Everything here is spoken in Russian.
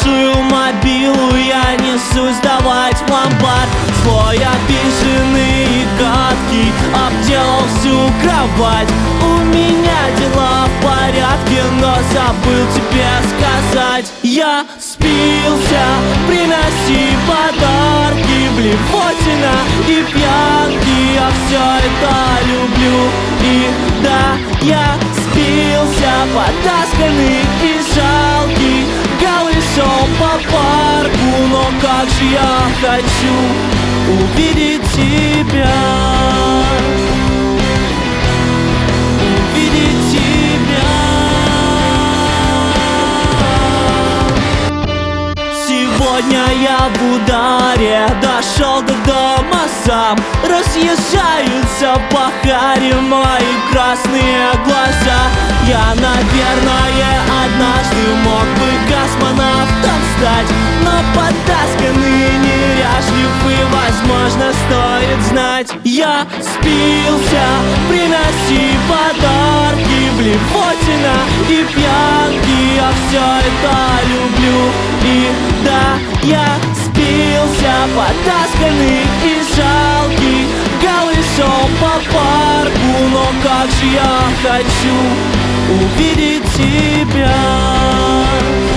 большую мобилу я несусь сдавать в ломбард. Свой обиженный и гадкий обделал всю кровать. У меня дела в порядке, но забыл тебе сказать. Я спился, приноси подарки, блевотина и пьянки. Я все это люблю. И да, я спился, потасканный и жалкий, голышом по парку. Но как же я хочу увидеть тебя, увидеть тебя. Сегодня я в ударе, дошел до дома сам. Разъезжаются по харе мои красные глаза. Я, наверное, однажды мог бы космонавтом стать, но потасканный, неряшливый, возможно, стоит знать. Я спился, приноси подарки, блевотина и пьянки. Я все это люблю. И да, я спился, потасканный и жалкий, голышом по парку. Но как же я хочу увидеть тебя.